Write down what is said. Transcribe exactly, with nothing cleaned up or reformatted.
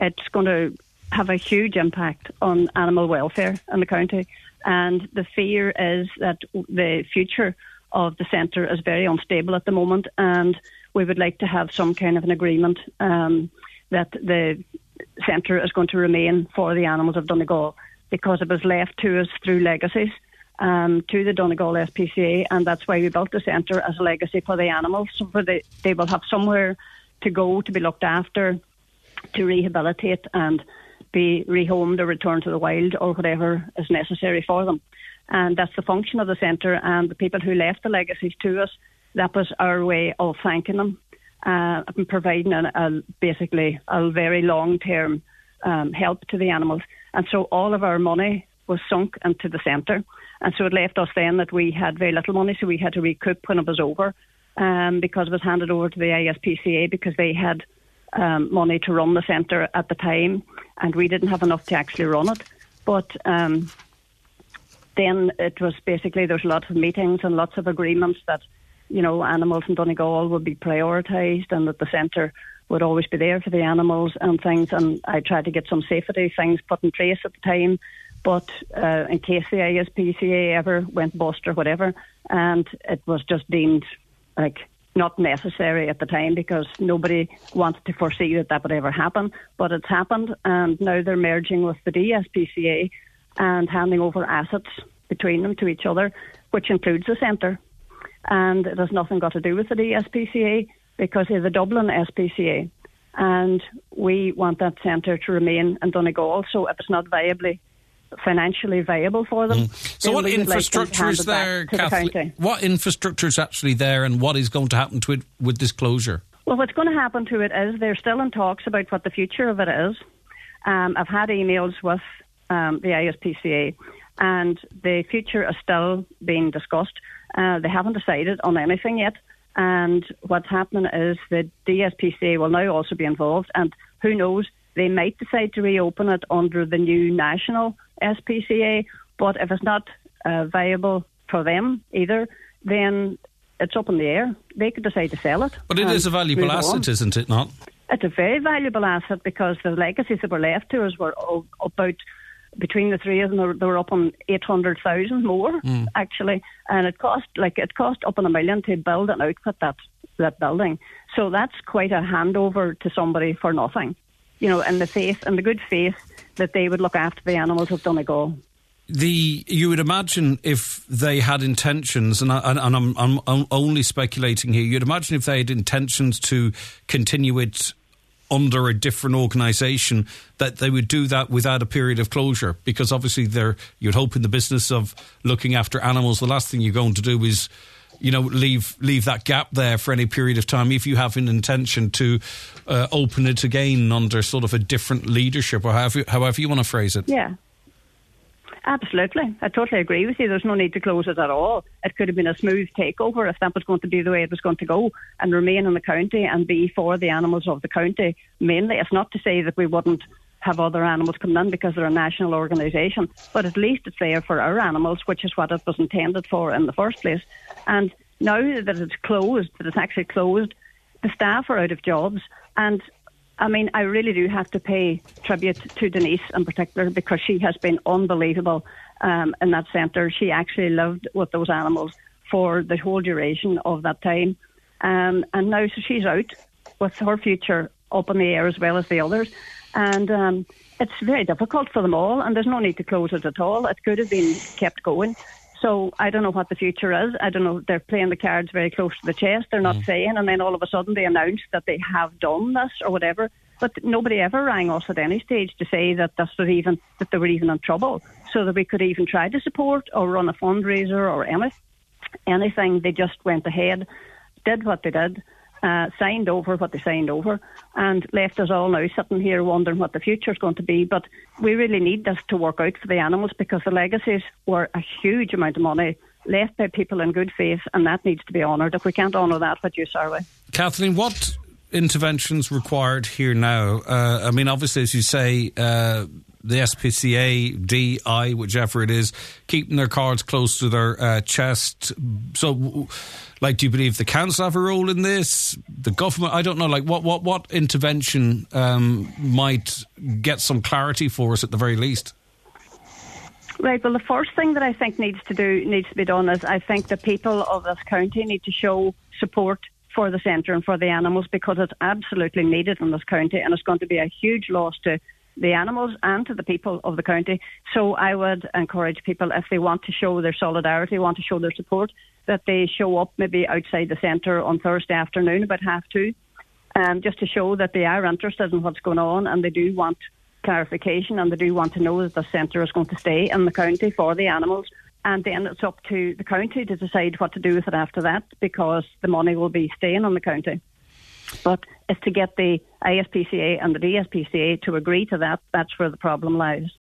it's going to have a huge impact on animal welfare in the county. And the fear is that the future of the centre is very unstable at the moment, and we would like to have some kind of an agreement um, that the centre is going to remain for the animals of Donegal, because it was left to us through legacies um, to the Donegal S P C A, and that's why we built the centre as a legacy for the animals, so for the, they will have somewhere to go, to be looked after, to rehabilitate and be rehomed or returned to the wild or whatever is necessary for them. And that's the function of the centre, and the people who left the legacies to us, that was our way of thanking them uh, and providing a, a, basically a very long-term um, help to the animals. And so all of our money was sunk into the centre, and so it left us then that we had very little money, so we had to recoup when it was over, um, because it was handed over to the I S P C A, because they had um, money to run the centre at the time, and we didn't have enough to actually run it. But um, then it was basically, there's lots of meetings and lots of agreements that, you know, animals in Donegal would be prioritised and that the centre would always be there for the animals and things. And I tried to get some safety things put in place at the time, but uh, in case the I S P C A ever went bust or whatever, and it was just deemed like not necessary at the time, because nobody wanted to foresee that that would ever happen. But it's happened, and now they're merging with the D S P C A and handing over assets between them to each other, which includes the centre. And it has nothing got to do with the D S P C A, because they're the Dublin S P C A. And we want that centre to remain in Donegal. So if it's not viably, financially viable for them. Mm. So what infrastructure like is there, Kathleen? The what infrastructure is actually there, and what is going to happen to it with this closure? Well, what's going to happen to it is they're still in talks about what the future of it is. Um, I've had emails with um, the I S P C A, and the future is still being discussed. Uh, they haven't decided on anything yet. And what's happening is the D S P C A will now also be involved, and who knows, they might decide to reopen it under the new national S P C A, but if it's not uh, viable for them either, then it's up in the air. They could decide to sell it. But it is a valuable asset, isn't it not? It's a very valuable asset, because the legacies that were left to us were all about, between the three of them, they were up on eight hundred thousand more, mm. actually. And it cost, like, it cost up on a million to build and outfit that, that building. So that's quite a handover to somebody for nothing, you know, in the faith, in the good faith that they would look after the animals of Donegal. The you would imagine if they had intentions, and, I, and, and I'm, I'm, I'm only speculating here, you'd imagine if they had intentions to continue it under a different organisation, that they would do that without a period of closure, because obviously they're, you'd hope in the business of looking after animals, the last thing you're going to do is, you know, leave leave that gap there for any period of time if you have an intention to uh, open it again under sort of a different leadership, or however, however you want to phrase it. Yeah, absolutely. I totally agree with you. There's no need to close it at all. It could have been a smooth takeover if that was going to be the way it was going to go, and remain in the county and be for the animals of the county mainly. It's not to say that we wouldn't have other animals come in because they're a national organisation, but at least it's there for our animals, which is what it was intended for in the first place. And now that it's closed, that it's actually closed, the staff are out of jobs. And I mean, I really do have to pay tribute to Denise in particular, because she has been unbelievable um, in that centre. She actually lived with those animals for the whole duration of that time. Um, and now so she's out with her future up in the air as well as the others. And um, it's very difficult for them all, and there's no need to close it at all. It could have been kept going. So I don't know what the future is. I don't know. They're playing the cards very close to the chest. They're not mm. saying, and then all of a sudden they announce that they have done this or whatever. But nobody ever rang us at any stage to say that this was even that they were even in trouble, so that we could even try to support or run a fundraiser or any, anything. They just went ahead, did what they did, uh, signed over what they signed over, and left us all now sitting here wondering what the future is going to be. But we really need this to work out for the animals, because the legacies were a huge amount of money left by people in good faith, and that needs to be honoured. If we can't honour that, what use are we? Kathleen, what interventions required here now? Uh, I mean, obviously, as you say, uh, the S P C A, D I, whichever it is, keeping their cards close to their uh, chest. So, like, do you believe the council have a role in this? The government? I don't know. Like, what what what intervention um, might get some clarity for us at the very least? Right, well, the first thing that I think needs to do needs to be done is I think the people of this county need to show support for the centre and for the animals, because it's absolutely needed in this county, and it's going to be a huge loss to the animals and to the people of the county. So I would encourage people, if they want to show their solidarity, want to show their support, that they show up maybe outside the centre on Thursday afternoon about half two, um, just to show that they are interested in what's going on and they do want clarification, and they do want to know that the centre is going to stay in the county for the animals. And then it's up to the county to decide what to do with it after that, because the money will be staying on the county. But it's to get the I S P C A and the D S P C A to agree to that. That's where the problem lies.